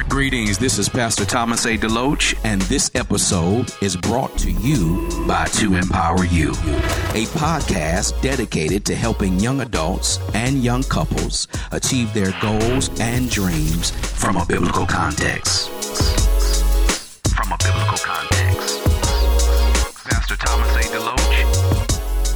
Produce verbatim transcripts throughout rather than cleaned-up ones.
Greetings, this is Pastor Thomas A. DeLoach, and this episode is brought to you by To Empower You, a podcast dedicated to helping young adults and young couples achieve their goals and dreams from a biblical context. From a biblical context. Pastor Thomas A. DeLoach.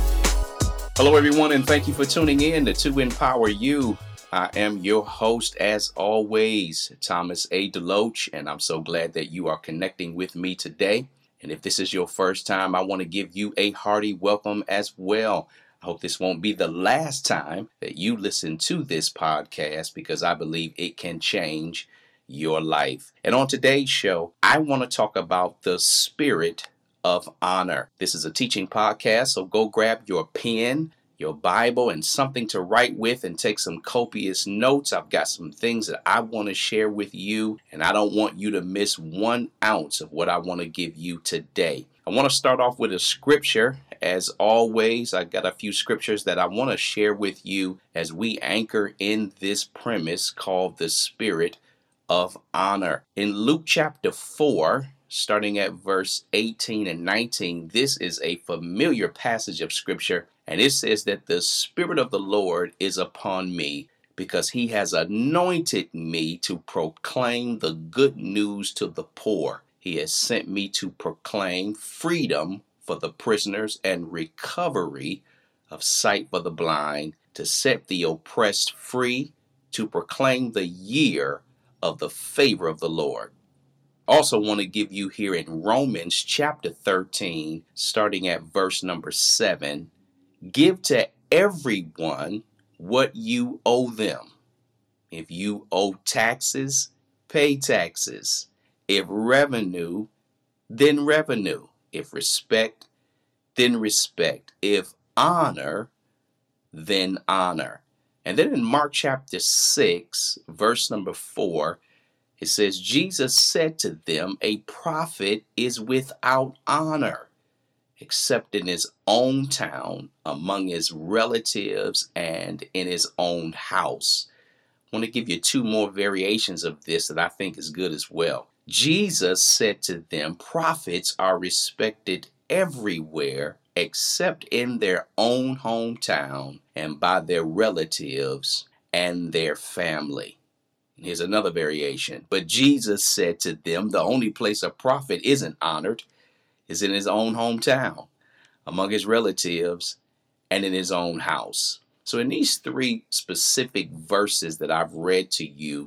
Hello, everyone, and thank you for tuning in to To Empower You. I am your host, as always, Thomas A. DeLoach, and I'm so glad that you are connecting with me today. And if this is your first time, I want to give you a hearty welcome as well. I hope this won't be the last time that you listen to this podcast, because I believe it can change your life. And on today's show, I want to talk about the spirit of honor. This is a teaching podcast, so go grab your pen, your Bible, and something to write with and take some copious notes. I've got some things that I want to share with you, and I don't want you to miss one ounce of what I want to give you today. I want to start off with a scripture. As always, I got a few scriptures that I want to share with you as we anchor in this premise called the spirit of honor. In Luke chapter four, starting at verse eighteen and nineteen, this is a familiar passage of scripture. And it says that the Spirit of the Lord is upon me, because he has anointed me to proclaim the good news to the poor. He has sent me to proclaim freedom for the prisoners and recovery of sight for the blind, to set the oppressed free, to proclaim the year of the favor of the Lord. Also want to give you here in Romans chapter thirteen, starting at verse number seven, give to everyone what you owe them. If you owe taxes, pay taxes. If revenue, then revenue. If respect, then respect. If honor, then honor. And then in Mark chapter six, verse number four, it says, Jesus said to them, a prophet is without honor, except in his own town, among his relatives, and in his own house. I want to give you two more variations of this that I think is good as well. Jesus said to them, prophets are respected everywhere except in their own hometown and by their relatives and their family. And here's another variation. But Jesus said to them, the only place a prophet isn't honored is in his own hometown, among his relatives, and in his own house. So in these three specific verses that I've read to you,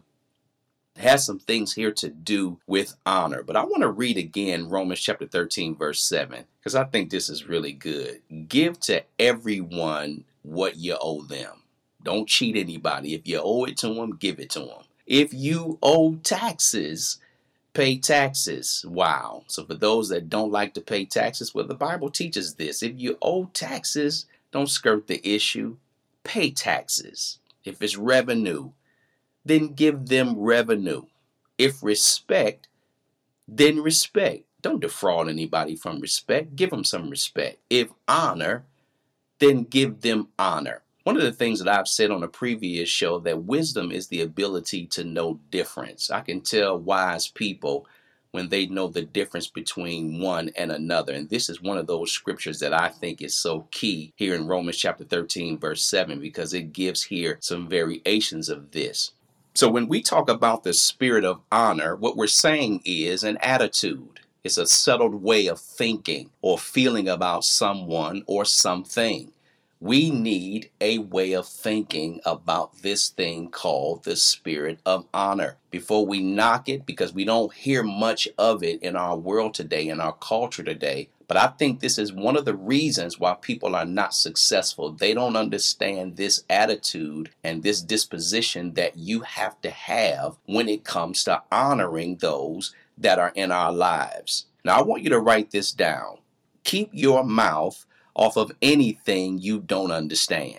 it has some things here to do with honor. But I want to read again Romans chapter thirteen, verse seven, because I think this is really good. Give to everyone what you owe them. Don't cheat anybody. If you owe it to them, give it to them. If you owe taxes, pay taxes. Wow. So for those that don't like to pay taxes, well, the Bible teaches this. If you owe taxes, don't skirt the issue. Pay taxes. If it's revenue, then give them revenue. If respect, then respect. Don't defraud anybody from respect. Give them some respect. If honor, then give them honor. One of the things that I've said on a previous show, that wisdom is the ability to know difference. I can tell wise people when they know the difference between one and another. And this is one of those scriptures that I think is so key here in Romans chapter thirteen, verse seven, because it gives here some variations of this. So when we talk about the spirit of honor, what we're saying is an attitude. It's a settled way of thinking or feeling about someone or something. We need a way of thinking about this thing called the spirit of honor before we knock it, because we don't hear much of it in our world today, in our culture today. But I think this is one of the reasons why people are not successful. They don't understand this attitude and this disposition that you have to have when it comes to honoring those that are in our lives. Now, I want you to write this down. Keep your mouth off of anything you don't understand.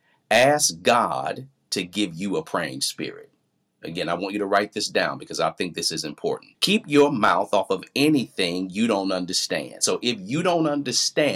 Ask God to give you a praying spirit. Again, I want you to write this down because I think this is important. Keep your mouth off of anything you don't understand. So if you don't understand it,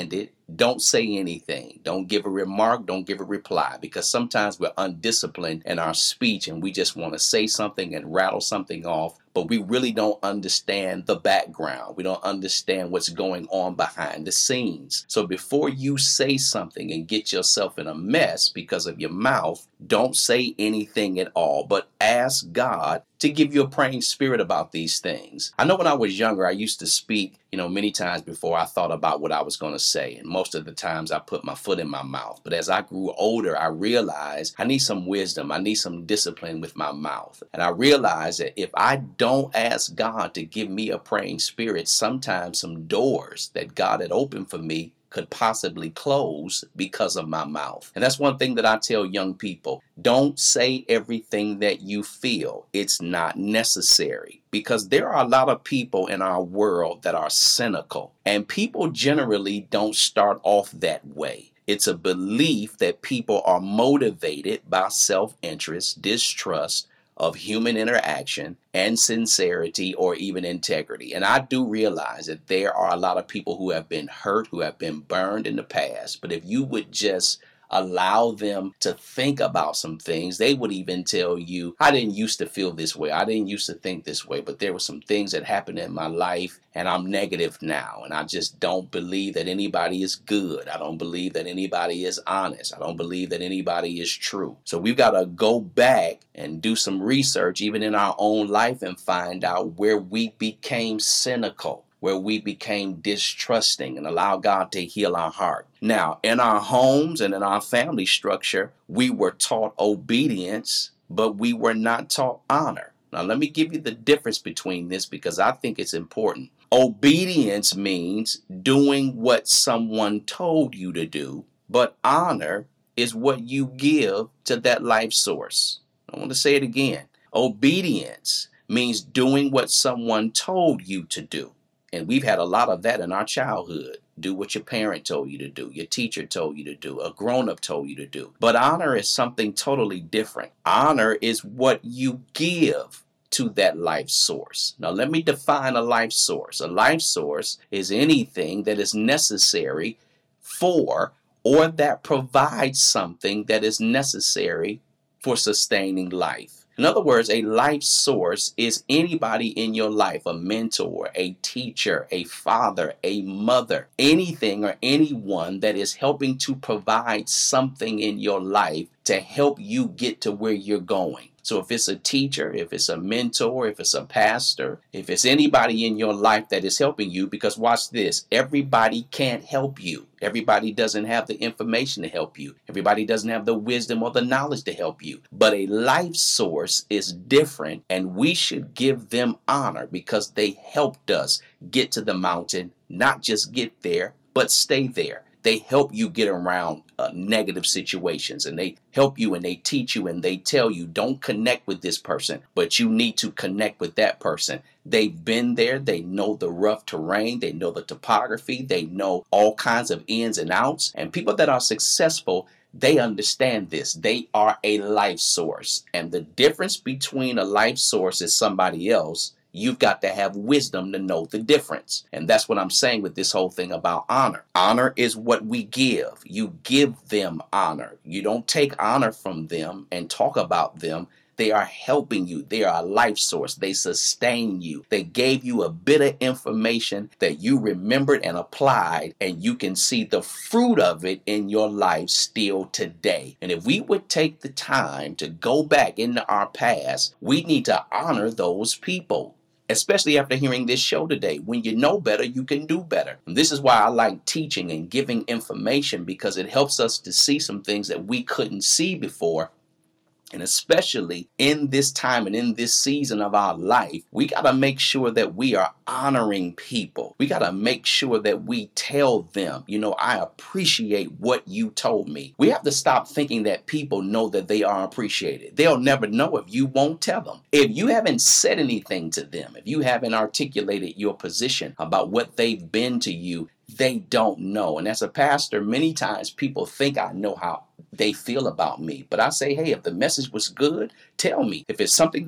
don't say anything. Don't give a remark. Don't give a reply, because sometimes we're undisciplined in our speech and we just want to say something and rattle something off, but we really don't understand the background. We don't understand what's going on behind the scenes. So before you say something and get yourself in a mess because of your mouth, don't say anything at all, but ask God to give you a praying spirit about these things. I know when I was younger, I used to speak, you know, many times before I thought about what I was going to say. And most of the times I put my foot in my mouth. But as I grew older, I realized I need some wisdom. I need some discipline with my mouth. And I realized that if I don't ask God to give me a praying spirit, sometimes some doors that God had opened for me could possibly close because of my mouth. And that's one thing that I tell young people. Don't say everything that you feel. It's not necessary, because there are a lot of people in our world that are cynical, and people generally don't start off that way. It's a belief that people are motivated by self-interest, distrust of human interaction, and sincerity, or even integrity. And I do realize that there are a lot of people who have been hurt, who have been burned in the past. But if you would just allow them to think about some things, they would even tell you, I didn't used to feel this way. I didn't used to think this way, but there were some things that happened in my life and I'm negative now. And I just don't believe that anybody is good. I don't believe that anybody is honest. I don't believe that anybody is true. So we've got to go back and do some research, even in our own life, and find out where we became cynical, where we became distrusting, and allow God to heal our heart. Now, in our homes and in our family structure, we were taught obedience, but we were not taught honor. Now, let me give you the difference between this, because I think it's important. Obedience means doing what someone told you to do, but honor is what you give to that life source. I want to say it again. Obedience means doing what someone told you to do. And we've had a lot of that in our childhood. Do what your parent told you to do, your teacher told you to do, a grown-up told you to do. But honor is something totally different. Honor is what you give to that life source. Now, let me define a life source. A life source is anything that is necessary for, or that provides something that is necessary for sustaining life. In other words, a life source is anybody in your life, a mentor, a teacher, a father, a mother, anything or anyone that is helping to provide something in your life to help you get to where you're going. So if it's a teacher, if it's a mentor, if it's a pastor, if it's anybody in your life that is helping you, because watch this, everybody can't help you. Everybody doesn't have the information to help you. Everybody doesn't have the wisdom or the knowledge to help you. But a life source is different, and we should give them honor because they helped us get to the mountain, not just get there, but stay there. They help you get around uh, negative situations, and they help you and they teach you and they tell you don't connect with this person, but you need to connect with that person. They've been there. They know the rough terrain. They know the topography. They know all kinds of ins and outs. And people that are successful, they understand this. They are a life source. And the difference between a life source and somebody else, you've got to have wisdom to know the difference. And that's what I'm saying with this whole thing about honor. Honor is what we give. You give them honor. You don't take honor from them and talk about them. They are helping you. They are a life source. They sustain you. They gave you a bit of information that you remembered and applied, and you can see the fruit of it in your life still today. And if we would take the time to go back into our past, we need to honor those people. Especially after hearing this show today. When you know better, you can do better. And this is why I like teaching and giving information, because it helps us to see some things that we couldn't see before. And especially in this time and in this season of our life, we got to make sure that we are honoring people. We got to make sure that we tell them, you know, I appreciate what you told me. We have to stop thinking that people know that they are appreciated. They'll never know if you won't tell them. If you haven't said anything to them, if you haven't articulated your position about what they've been to you, they don't know. And as a pastor, many times people think I know how they feel about me. But I say, hey, if the message was good, tell me. If it's something that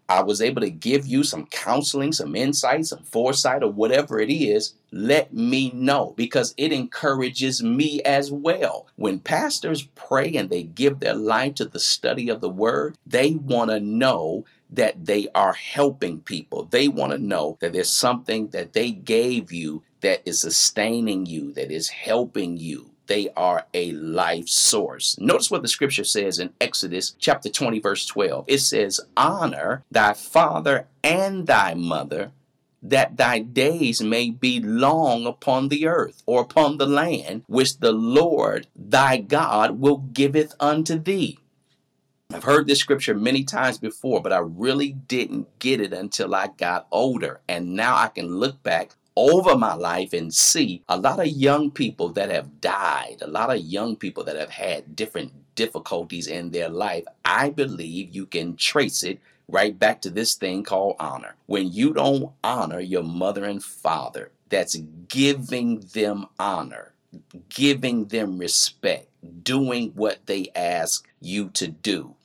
I was able to give you some counseling, some insight, some foresight, or whatever it is, let me know, because it encourages me as well. When pastors pray and they give their life to the study of the word, they want to know that they are helping people. They want to know that there's something that they gave you that is sustaining you, that is helping you. They are a life source. Notice what the scripture says in Exodus chapter twenty, verse twelve. It says, honor thy father and thy mother, that thy days may be long upon the earth, or upon the land, which the Lord thy God will giveth unto thee. I've heard this scripture many times before, but I really didn't get it until I got older. And now I can look back over my life and see a lot of young people that have died, a lot of young people that have had different difficulties in their life. I believe you can trace it right back to this thing called honor. When you don't honor your mother and father, that's giving them honor, giving them respect, doing what they ask you to do.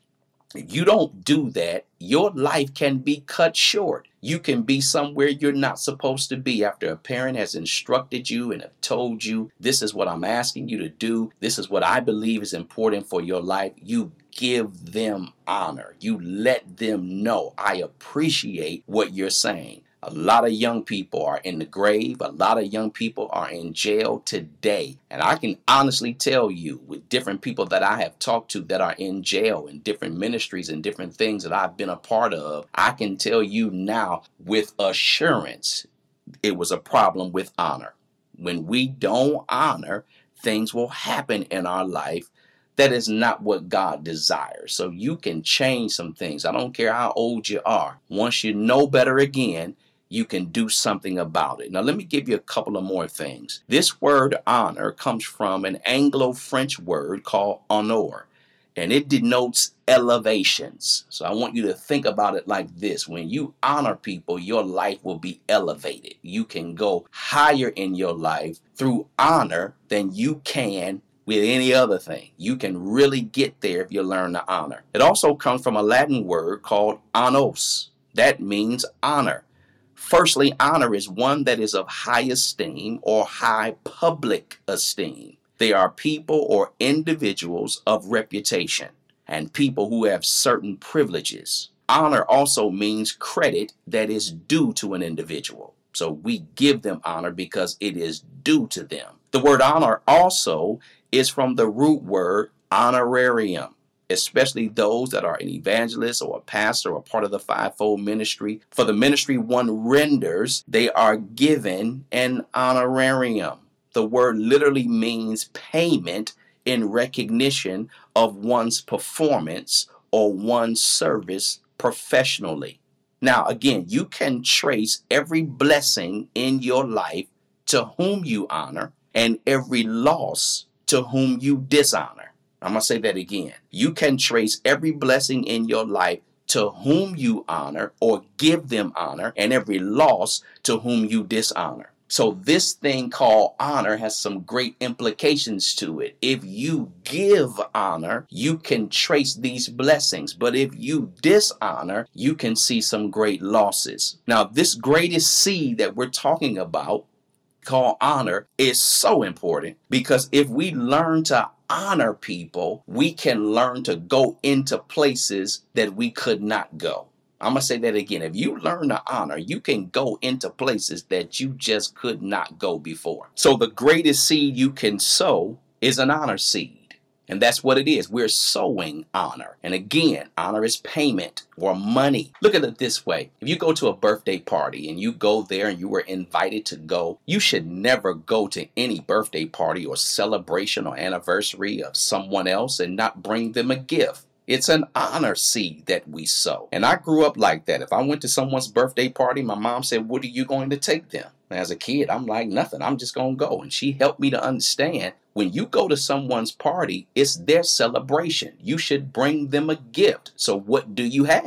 If you don't do that, your life can be cut short. You can be somewhere you're not supposed to be after a parent has instructed you and have told you, this is what I'm asking you to do. This is what I believe is important for your life. You give them honor. You let them know, I appreciate what you're saying. A lot of young people are in the grave. A lot of young people are in jail today. And I can honestly tell you, with different people that I have talked to that are in jail in different ministries and different things that I've been a part of, I can tell you now with assurance, it was a problem with honor. When we don't honor, things will happen in our life that is not what God desires. So you can change some things. I don't care how old you are. Once you know better again, you can do something about it. Now, let me give you a couple of more things. This word honor comes from an Anglo-French word called honor, and it denotes elevations. So I want you to think about it like this. When you honor people, your life will be elevated. You can go higher in your life through honor than you can with any other thing. You can really get there if you learn to honor. It also comes from a Latin word called honos. That means honor. Firstly, honor is one that is of high esteem or high public esteem. They are people or individuals of reputation and people who have certain privileges. Honor also means credit that is due to an individual. So we give them honor because it is due to them. The word honor also is from the root word honorarium, especially those that are an evangelist or a pastor or part of the fivefold ministry. For the ministry one renders, they are given an honorarium. The word literally means payment in recognition of one's performance or one's service professionally. Now, again, you can trace every blessing in your life to whom you honor and every loss to whom you dishonor. I'm going to say that again. You can trace every blessing in your life to whom you honor or give them honor, and every loss to whom you dishonor. So this thing called honor has some great implications to it. If you give honor, you can trace these blessings. But if you dishonor, you can see some great losses. Now, this greatest C that we're talking about, called honor, is so important, because if we learn to honor people, we can learn to go into places that we could not go. I'm going to say that again. If you learn to honor, you can go into places that you just could not go before. So the greatest seed you can sow is an honor seed. And that's what it is. We're sowing honor. And again, honor is payment or money. Look at it this way. If you go to a birthday party and you go there and you were invited to go, you should never go to any birthday party or celebration or anniversary of someone else and not bring them a gift. It's an honor seed that we sow. And I grew up like that. If I went to someone's birthday party, my mom said, "What are you going to take them?" As a kid, I'm like, nothing. I'm just going to go. And she helped me to understand, when you go to someone's party, it's their celebration. You should bring them a gift. So what do you have? And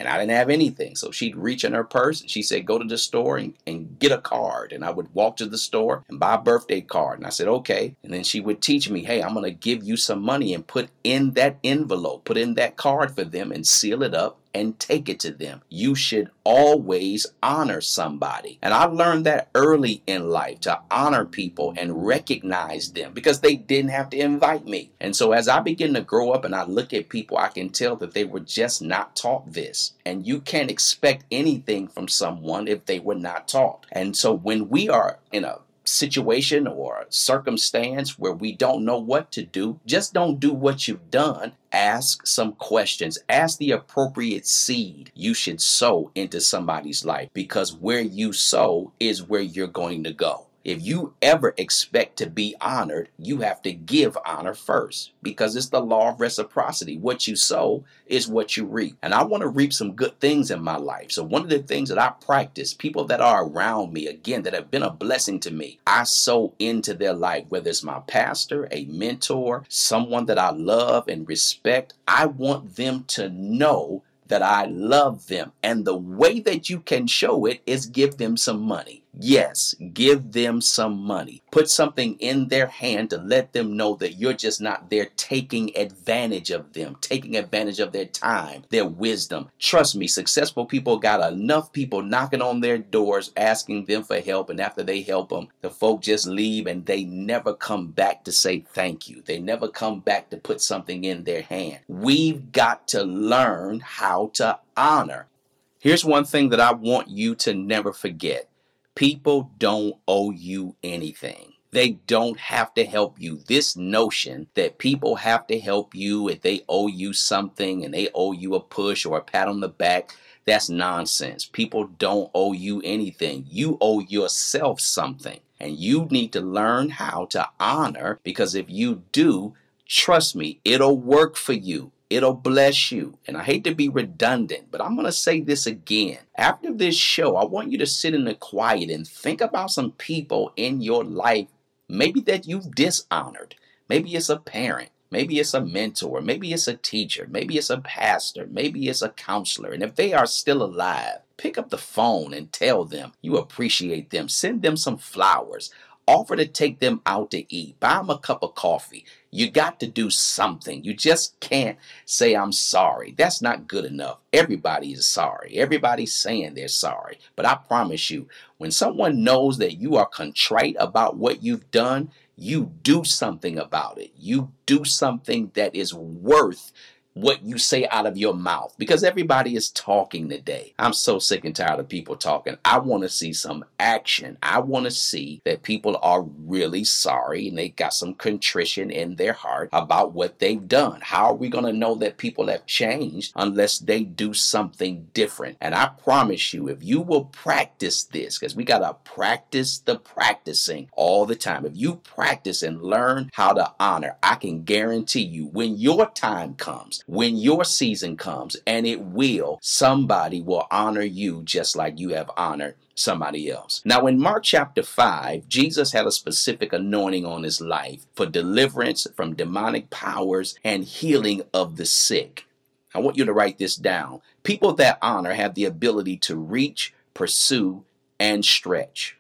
And I didn't have anything. So she'd reach in her purse and she said, go to the store and, and get a card. And I would walk to the store and buy a birthday card. And I said, okay. And then she would teach me, hey, I'm going to give you some money and put in that envelope, put in that card for them and seal it up and take it to them. You should always honor somebody. And I learned that early in life, to honor people and recognize them, because they didn't have to invite me. And so as I begin to grow up and I look at people, I can tell that they were just not taught this. And you can't expect anything from someone if they were not taught. And so when we are in a situation or circumstance where we don't know what to do, just don't do what you've done. Ask some questions. Ask the appropriate seed you should sow into somebody's life, because where you sow is where you're going to go. If you ever expect to be honored, you have to give honor first, because it's the law of reciprocity. What you sow is what you reap. And I want to reap some good things in my life. So one of the things that I practice, people that are around me, again, that have been a blessing to me, I sow into their life, whether it's my pastor, a mentor, someone that I love and respect. I want them to know that I love them. And the way that you can show it is give them some money. Yes, give them some money. Put something in their hand to let them know that you're just not there taking advantage of them, taking advantage of their time, their wisdom. Trust me, successful people got enough people knocking on their doors, asking them for help. And after they help them, the folk just leave and they never come back to say thank you. They never come back to put something in their hand. We've got to learn how to honor. Here's one thing that I want you to never forget. People don't owe you anything. They don't have to help you. This notion that people have to help you if they owe you something and they owe you a push or a pat on the back, that's nonsense. People don't owe you anything. You owe yourself something, and you need to learn how to honor, because if you do, trust me, it'll work for you. It'll bless you. And I hate to be redundant, but I'm going to say this again. After this show, I want you to sit in the quiet and think about some people in your life, maybe that you've dishonored. Maybe it's a parent. Maybe it's a mentor. Maybe it's a teacher. Maybe it's a pastor. Maybe it's a counselor. And if they are still alive, pick up the phone and tell them you appreciate them. Send them some flowers. Offer to take them out to eat. Buy them a cup of coffee. You got to do something. You just can't say, I'm sorry. That's not good enough. Everybody is sorry. Everybody's saying they're sorry. But I promise you, when someone knows that you are contrite about what you've done, you do something about it. You do something that is worth what you say out of your mouth, because everybody is talking today. I'm so sick and tired of people talking. I want to see some action. I want to see that people are really sorry and they got some contrition in their heart about what they've done. How are we going to know that people have changed unless they do something different? And I promise you, if you will practice this, because we got to practice the practicing all the time. If you practice and learn how to honor, I can guarantee you, when your time comes, when your season comes, and it will, somebody will honor you just like you have honored somebody else. Now, in Mark chapter five, Jesus had a specific anointing on his life for deliverance from demonic powers and healing of the sick. I want you to write this down. People that honor have the ability to reach, pursue, and stretch.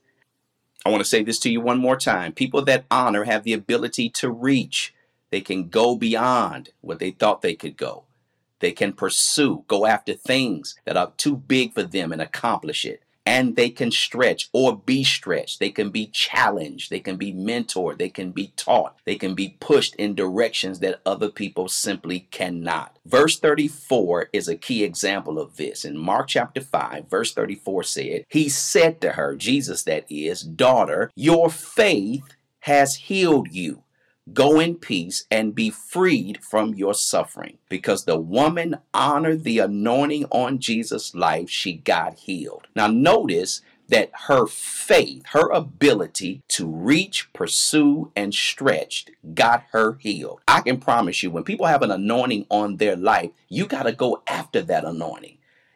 I want to say this to you one more time. People that honor have the ability to reach. They can go beyond what they thought they could go. They can pursue, go after things that are too big for them and accomplish it. And they can stretch or be stretched. They can be challenged. They can be mentored. They can be taught. They can be pushed in directions that other people simply cannot. Verse thirty-four is a key example of this. In Mark chapter five, verse thirty-four said, he said to her, Jesus that is, daughter, your faith has healed you. Go in peace and be freed from your suffering. Because the woman honored the anointing on Jesus' life, she got healed. Now notice that her faith, her ability to reach, pursue, and stretch got her healed. I can promise you, when people have an anointing on their life, you got to go after that anointing.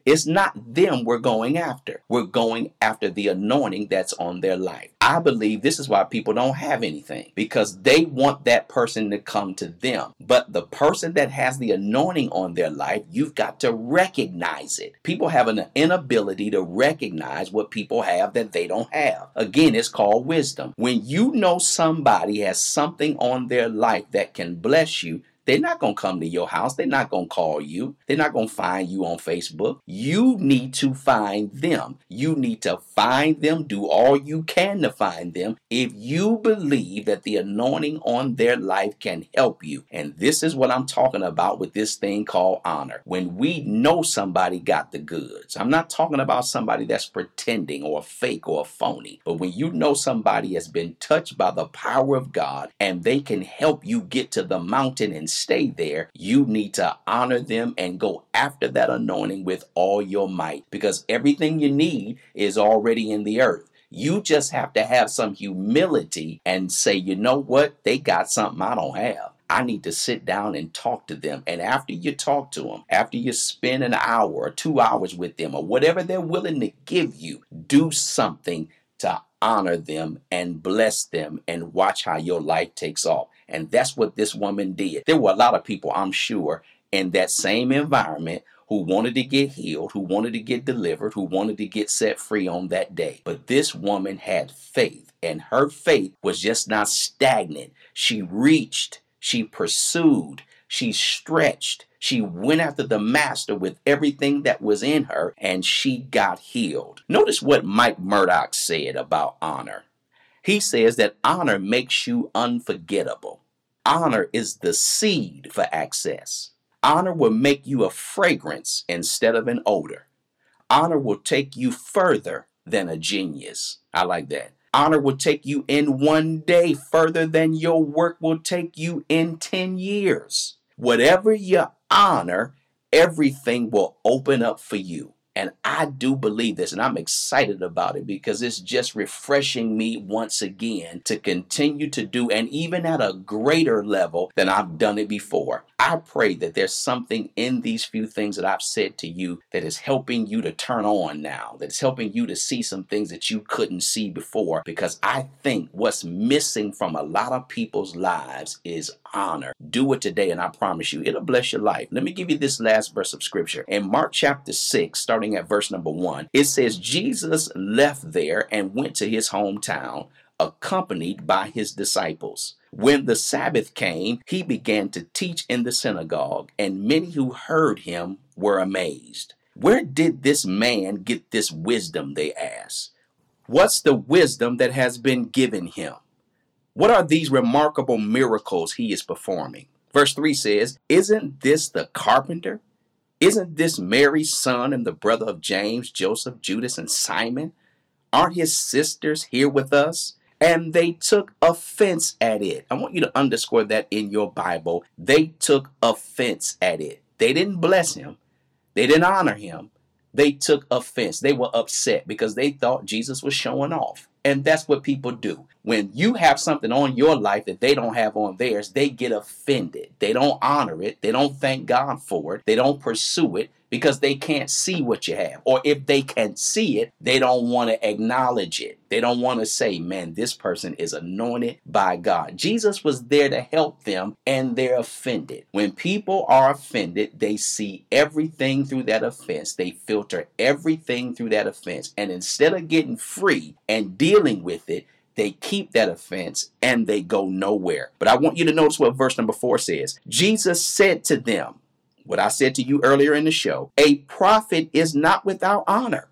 It's not them we're going after. We're going after the anointing that's on their life. I believe this is why people don't have anything, because they want that person to come to them. But the person that has the anointing on their life, you've got to recognize it. People have an inability to recognize what people have that they don't have. Again, it's called wisdom. When you know somebody has something on their life that can bless you, they're not going to come to your house. They're not going to call you. They're not going to find you on Facebook. You need to find them. You need to find them. Do all you can to find them if you believe that the anointing on their life can help you. And this is what I'm talking about with this thing called honor. When we know somebody got the goods. I'm not talking about somebody that's pretending or fake or phony. But when you know somebody has been touched by the power of God and they can help you get to the mountain and stay there, you need to honor them and go after that anointing with all your might, because everything you need is already in the earth. You just have to have some humility and say, you know what? They got something I don't have. I need to sit down and talk to them. And after you talk to them, after you spend an hour or two hours with them or whatever they're willing to give you, do something to honor them and bless them and watch how your life takes off. And that's what this woman did. There were a lot of people, I'm sure, in that same environment who wanted to get healed, who wanted to get delivered, who wanted to get set free on that day. But this woman had faith, and her faith was just not stagnant. She reached, she pursued, she stretched, she went after the master with everything that was in her, and she got healed. Notice what Mike Murdock said about honor. He says that honor makes you unforgettable. Honor is the seed for access. Honor will make you a fragrance instead of an odor. Honor will take you further than a genius. I like that. Honor will take you in one day further than your work will take you in ten years. Whatever you honor, everything will open up for you. And I do believe this, and I'm excited about it because it's just refreshing me once again to continue to do, and even at a greater level than I've done it before. I pray that there's something in these few things that I've said to you that is helping you to turn on now, that's helping you to see some things that you couldn't see before, because I think what's missing from a lot of people's lives is honor. Do it today, and I promise you, it'll bless your life. Let me give you this last verse of scripture. In Mark chapter six, starting at verse number one, it says, Jesus left there and went to his hometown, accompanied by his disciples. When the Sabbath came, he began to teach in the synagogue, and many who heard him were amazed. Where did this man get this wisdom, they asked? What's the wisdom that has been given him? What are these remarkable miracles he is performing? Verse three says, isn't this the carpenter? Isn't this Mary's son and the brother of James, Joseph, Judas, and Simon? Aren't his sisters here with us? And they took offense at it. I want you to underscore that in your Bible. They took offense at it. They didn't bless him. They didn't honor him. They took offense. They were upset because they thought Jesus was showing off. And that's what people do. When you have something on your life that they don't have on theirs, they get offended. They don't honor it. They don't thank God for it. They don't pursue it because they can't see what you have. Or if they can see it, they don't want to acknowledge it. They don't want to say, man, this person is anointed by God. Jesus was there to help them, and they're offended. When people are offended, they see everything through that offense. They filter everything through that offense. And instead of getting free and dealing with it, they keep that offense and they go nowhere. But I want you to notice what verse number four says. Jesus said to them, what I said to you earlier in the show, a prophet is not without honor,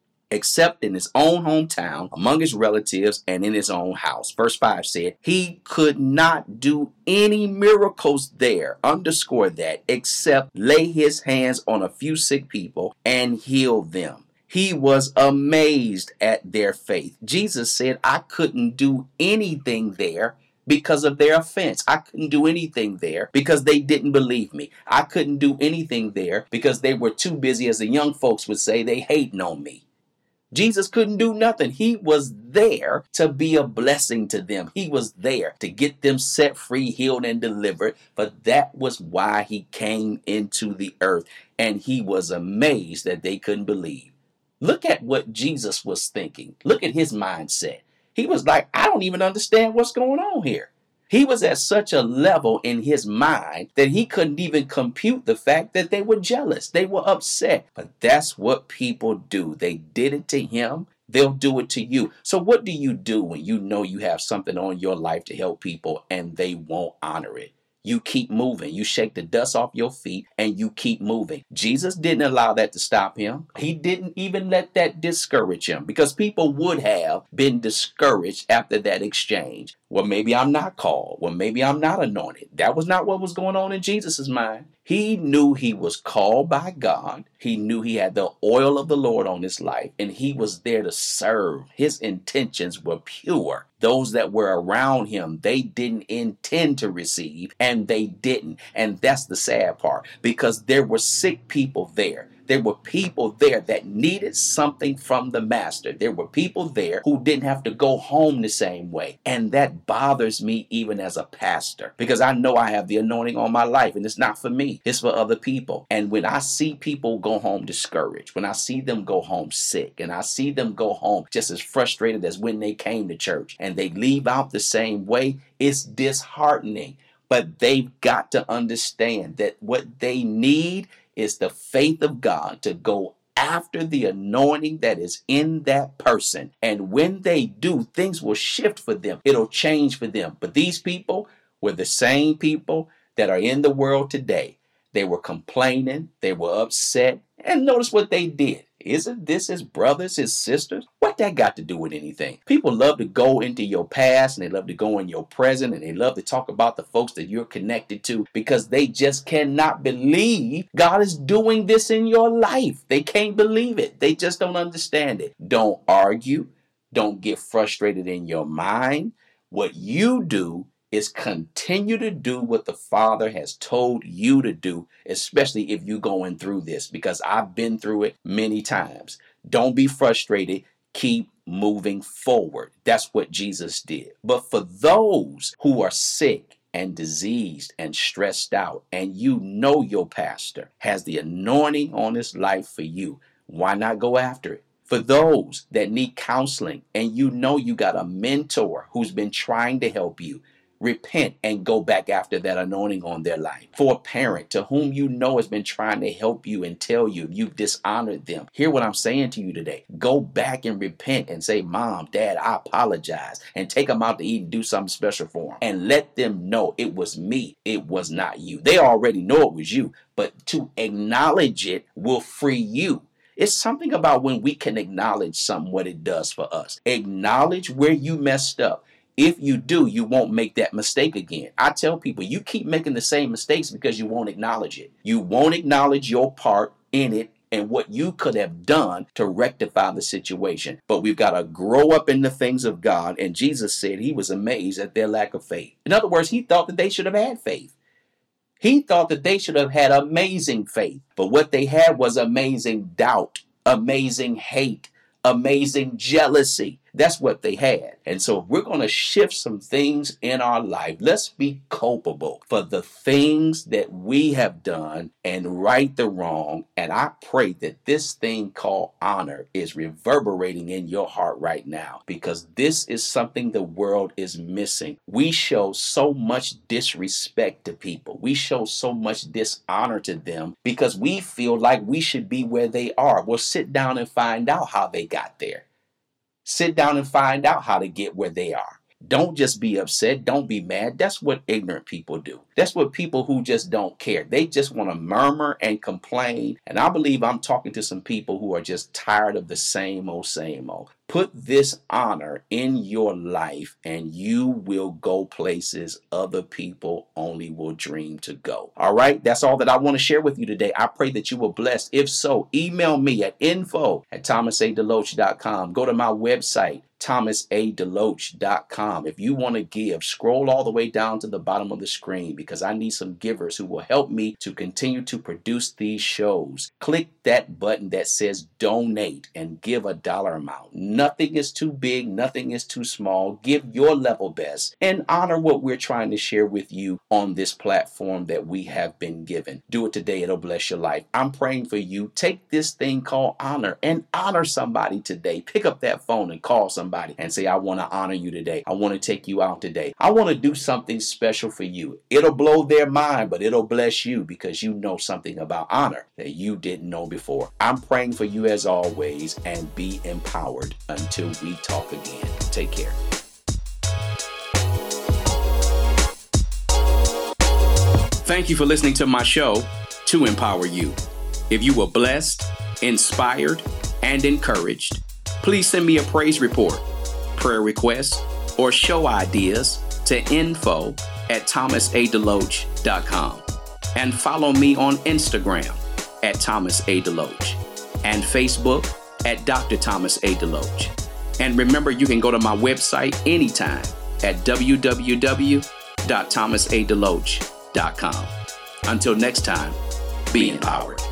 except in his own hometown, among his relatives, and in his own house. Verse five said, he could not do any miracles there, underscore that, except lay his hands on a few sick people and heal them. He was amazed at their faith. Jesus said, I couldn't do anything there because of their offense. I couldn't do anything there because they didn't believe me. I couldn't do anything there because they were too busy, as the young folks would say, they hating on me. Jesus couldn't do nothing. He was there to be a blessing to them. He was there to get them set free, healed, and delivered. But that was why he came into the earth. And he was amazed that they couldn't believe. Look at what Jesus was thinking. Look at his mindset. He was like, I don't even understand what's going on here. He was at such a level in his mind that he couldn't even compute the fact that they were jealous. They were upset. But that's what people do. They did it to him. They'll do it to you. So what do you do when you know you have something on your life to help people and they won't honor it? You keep moving. You shake the dust off your feet and you keep moving. Jesus didn't allow that to stop him. He didn't even let that discourage him, because people would have been discouraged after that exchange. Well, maybe I'm not called. Well, maybe I'm not anointed. That was not what was going on in Jesus's mind. He knew he was called by God. He knew he had the oil of the Lord on his life, and he was there to serve. His intentions were pure. Those that were around him, they didn't intend to receive, and they didn't. And that's the sad part, because there were sick people there. There were people there that needed something from the master. There were people there who didn't have to go home the same way. And that bothers me even as a pastor, because I know I have the anointing on my life, and it's not for me. It's for other people. And when I see people go home discouraged, when I see them go home sick, and I see them go home just as frustrated as when they came to church, and they leave out the same way, it's disheartening. But they've got to understand that what they need is the faith of God to go after the anointing that is in that person. And when they do, things will shift for them. It'll change for them. But these people were the same people that are in the world today. They were complaining. They were upset. And notice what they did. Isn't this his brothers, his sisters? What that got to do with anything? People love to go into your past, and they love to go in your present, and they love to talk about the folks that you're connected to, because they just cannot believe God is doing this in your life. They can't believe it. They just don't understand it. Don't argue. Don't get frustrated in your mind. What you do is continue to do what the Father has told you to do, especially if you're going through this, because I've been through it many times. Don't be frustrated. Keep moving forward. That's what Jesus did. But for those who are sick and diseased and stressed out, and you know your pastor has the anointing on his life for you, why not go after it? For those that need counseling, and you know you got a mentor who's been trying to help you, repent and go back after that anointing on their life. For a parent to whom you know has been trying to help you and tell you you've dishonored them, hear what I'm saying to you today. Go back and repent and say, Mom, Dad, I apologize, and take them out to eat and do something special for them, and let them know it was me. It was not you. They already know it was you, but to acknowledge it will free you. It's something about when we can acknowledge something, what it does for us. Acknowledge where you messed up. If you do, you won't make that mistake again. I tell people, you keep making the same mistakes because you won't acknowledge it. You won't acknowledge your part in it and what you could have done to rectify the situation. But we've got to grow up in the things of God. And Jesus said he was amazed at their lack of faith. In other words, he thought that they should have had faith. He thought that they should have had amazing faith. But what they had was amazing doubt, amazing hate, amazing jealousy. That's what they had. And so if we're going to shift some things in our life, let's be culpable for the things that we have done and right the wrong. And I pray that this thing called honor is reverberating in your heart right now, because this is something the world is missing. We show so much disrespect to people. We show so much dishonor to them because we feel like we should be where they are. Well, sit down and find out how they got there. Sit down and find out how to get where they are. Don't just be upset. Don't be mad. That's what ignorant people do. That's what people who just don't care. They just want to murmur and complain. And I believe I'm talking to some people who are just tired of the same old, same old. Put this honor in your life and you will go places other people only will dream to go. All right. That's all that I want to share with you today. I pray that you were blessed. If so, email me at info at thomas a deloach dot com. Go to my website. thomas a deloach dot com. If you want to give, scroll all the way down to the bottom of the screen because I need some givers who will help me to continue to produce these shows. Click that button that says donate and give a dollar amount. Nothing is too big, nothing is too small. Give your level best and honor what we're trying to share with you on this platform that we have been given. Do it today, it'll bless your life. I'm praying for you. Take this thing called honor and honor somebody today. Pick up that phone and call somebody and say, I want to honor you today. I want to take you out today. I want to do something special for you. It'll blow their mind, but it'll bless you because you know something about honor that you didn't know before. I'm praying for you as always, and be empowered until we talk again. Take care. Thank you for listening to my show, To Empower You. If you were blessed, inspired, and encouraged, please send me a praise report, prayer requests, or show ideas to info at thomas a deloach dot com. And follow me on Instagram at Thomas A. Deloach and Facebook at Doctor Thomas A. Deloach. And remember, you can go to my website anytime at w w w dot thomas a deloach dot com. Until next time, be empowered.